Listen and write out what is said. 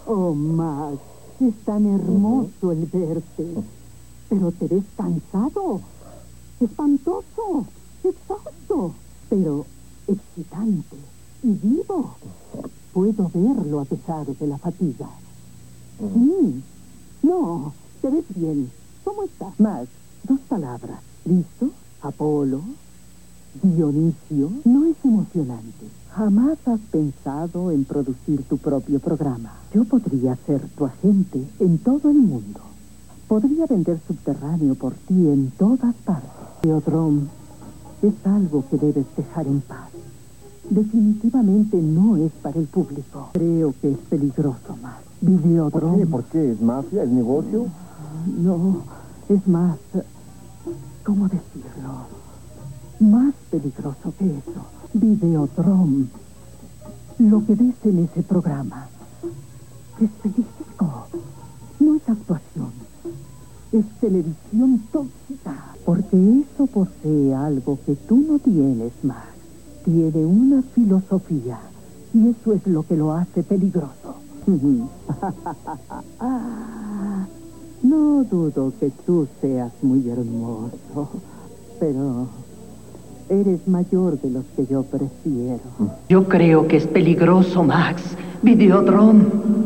Oh, Max, es tan hermoso el verte. Pero te ves cansado, espantoso, exhausto, pero excitante y vivo. Puedo verlo a pesar de la fatiga. Sí. No, te ves bien. ¿Cómo estás? Max, 2 palabras. ¿Listo? Apolo, Dionisio. ¿No es emocionante? Jamás has pensado en producir tu propio programa. Yo podría ser tu agente en todo el mundo. Podría vender subterráneo por ti en todas partes. Videodrome es algo que debes dejar en paz. Definitivamente no es para el público. Creo que es peligroso, Max. Videodrome. ¿Por qué? ¿Es mafia? ¿Es negocio? No, es más... ¿Cómo decirlo? Más peligroso que eso. Videodrome. Lo que ves en ese programa es peligro. No es actuación. Es televisión tóxica. Porque eso posee algo que tú no tienes, Max. Tiene una filosofía. Y eso es lo que lo hace peligroso. No dudo que tú seas muy hermoso, pero eres mayor de los que yo prefiero. Yo creo que es peligroso, Max. Videodrome.